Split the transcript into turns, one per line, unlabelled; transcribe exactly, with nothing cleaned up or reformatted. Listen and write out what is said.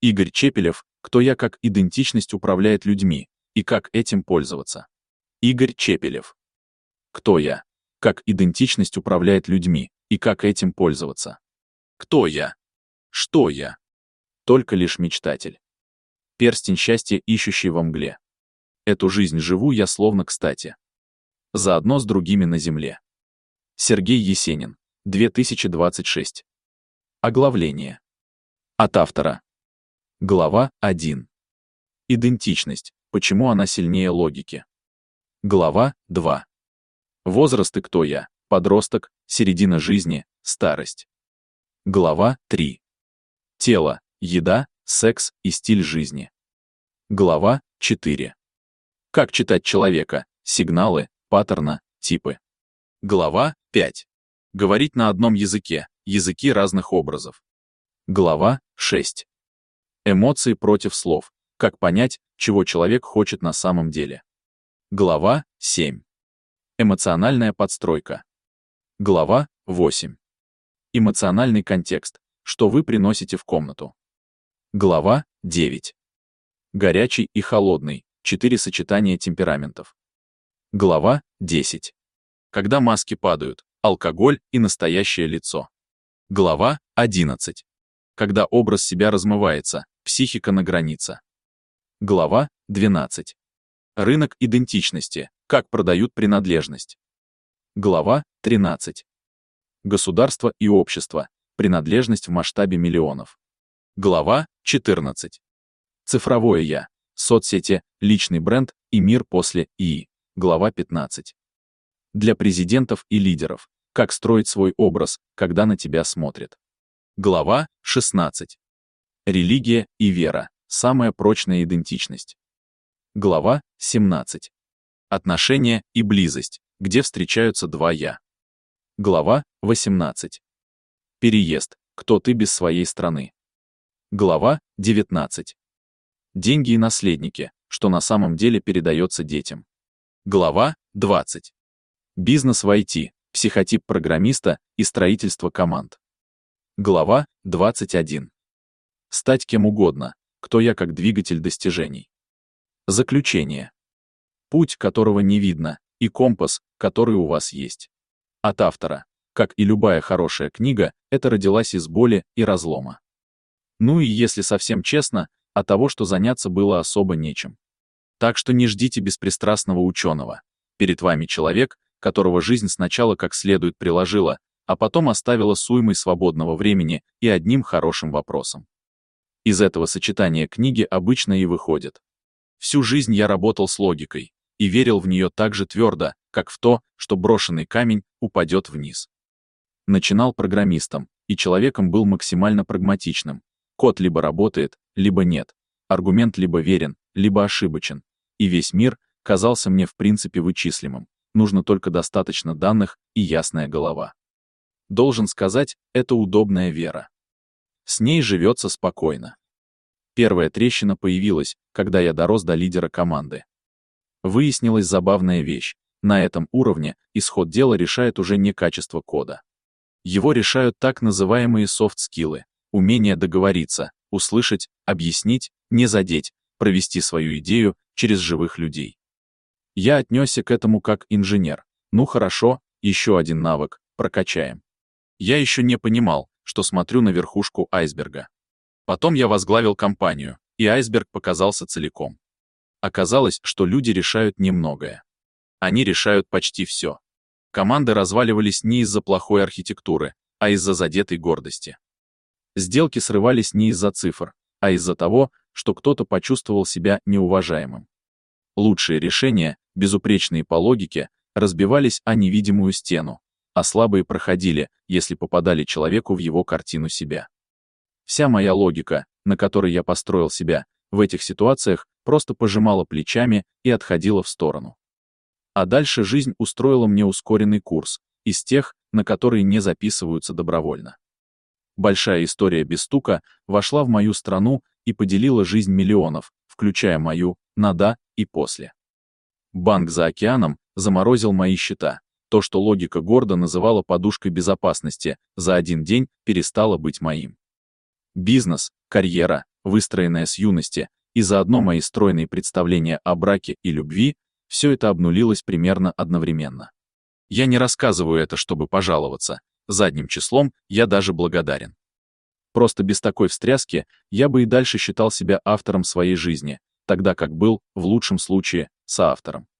Игорь Чепелев, кто я, как идентичность управляет людьми, и как этим пользоваться. Игорь Чепелев. Кто я? Как идентичность управляет людьми, и как этим пользоваться. Кто я? Что я? Только лишь мечтатель. Перстень счастья, ищущий во мгле. Эту жизнь живу я словно кстати. Заодно с другими на земле. Сергей Есенин, две тысячи двадцать шесть. Оглавление. От автора. Глава один. Идентичность. Почему она сильнее логики? Глава два. Возраст и кто я? Подросток, середина жизни, старость. Глава три. Тело, еда, секс и стиль жизни. Глава четыре. Как читать человека, сигналы, паттерна, типы. Глава пять. Говорить на одном языке, языки разных образов. Глава шесть. Эмоции против слов. Как понять, чего человек хочет на самом деле. Глава семь. Эмоциональная подстройка. Глава восемь. Эмоциональный контекст. Что вы приносите в комнату. Глава девять. Горячий и холодный. Четыре сочетания темпераментов. Глава десять. Когда маски падают. Алкоголь и настоящее лицо. Глава одиннадцать. Когда образ себя размывается. Психика на границе. Глава двенадцать. Рынок идентичности. Как продают принадлежность. Глава тринадцать. Государство и общество. Принадлежность в масштабе миллионов. Глава четырнадцать. Цифровое я. Соцсети, личный бренд и мир после ИИ. Глава пятнадцать. Для президентов и лидеров. Как строить свой образ, когда на тебя смотрят. Глава шестнадцать. Религия и вера. Самая прочная идентичность. Глава семнадцать. Отношения и близость, где встречаются два «я». Глава восемнадцать. Переезд. Кто ты без своей страны. Глава девятнадцать. Деньги и наследники, что на самом деле передается детям. Глава двадцать. Бизнес в ай ти, психотип программиста и строительство команд. Глава двадцать один. Стать кем угодно, кто я как двигатель достижений. Заключение. Путь, которого не видно, и компас, который у вас есть. От автора. Как и любая хорошая книга, это родилась из боли и разлома. Ну и если совсем честно, от того, что заняться было особо нечем. Так что не ждите беспристрастного ученого. Перед вами человек, которого жизнь сначала как следует приложила, а потом оставила с уймой свободного времени и одним хорошим вопросом. Из этого сочетания книги обычно и выходит. Всю жизнь я работал с логикой и верил в нее так же твердо, как в то, что брошенный камень упадет вниз. Начинал программистом, и человеком был максимально прагматичным. Код либо работает, либо нет. Аргумент либо верен, либо ошибочен. И весь мир казался мне в принципе вычислимым. Нужно только достаточно данных и ясная голова. Должен сказать, это удобная вера. С ней живется спокойно. Первая трещина появилась, когда я дорос до лидера команды. Выяснилась забавная вещь. На этом уровне исход дела решает уже не качество кода. Его решают так называемые софт-скиллы. Умение договориться, услышать, объяснить, не задеть, провести свою идею через живых людей. Я отнесся к этому как инженер. Ну хорошо, еще один навык, прокачаем. Я еще не понимал, что смотрю на верхушку айсберга. Потом я возглавил компанию, и айсберг показался целиком. Оказалось, что люди решают немногое. Они решают почти все. Команды разваливались не из-за плохой архитектуры, а из-за задетой гордости. Сделки срывались не из-за цифр, а из-за того, что кто-то почувствовал себя неуважаемым. Лучшие решения, безупречные по логике, разбивались о невидимую стену, а слабые проходили, если попадали человеку в его картину себя. Вся моя логика, на которой я построил себя, в этих ситуациях просто пожимала плечами и отходила в сторону. А дальше жизнь устроила мне ускоренный курс, из тех, на которые не записываются добровольно. Большая история без стука вошла в мою страну и поделила жизнь миллионов, включая мою, на «до» и «после». Банк за океаном заморозил мои счета. То, что логика гордо называла подушкой безопасности, за один день перестало быть моим. Бизнес, карьера, выстроенная с юности, и заодно мои стройные представления о браке и любви, все это обнулилось примерно одновременно. Я не рассказываю это, чтобы пожаловаться. Задним числом я даже благодарен. Просто без такой встряски я бы и дальше считал себя автором своей жизни, тогда как был, в лучшем случае, соавтором.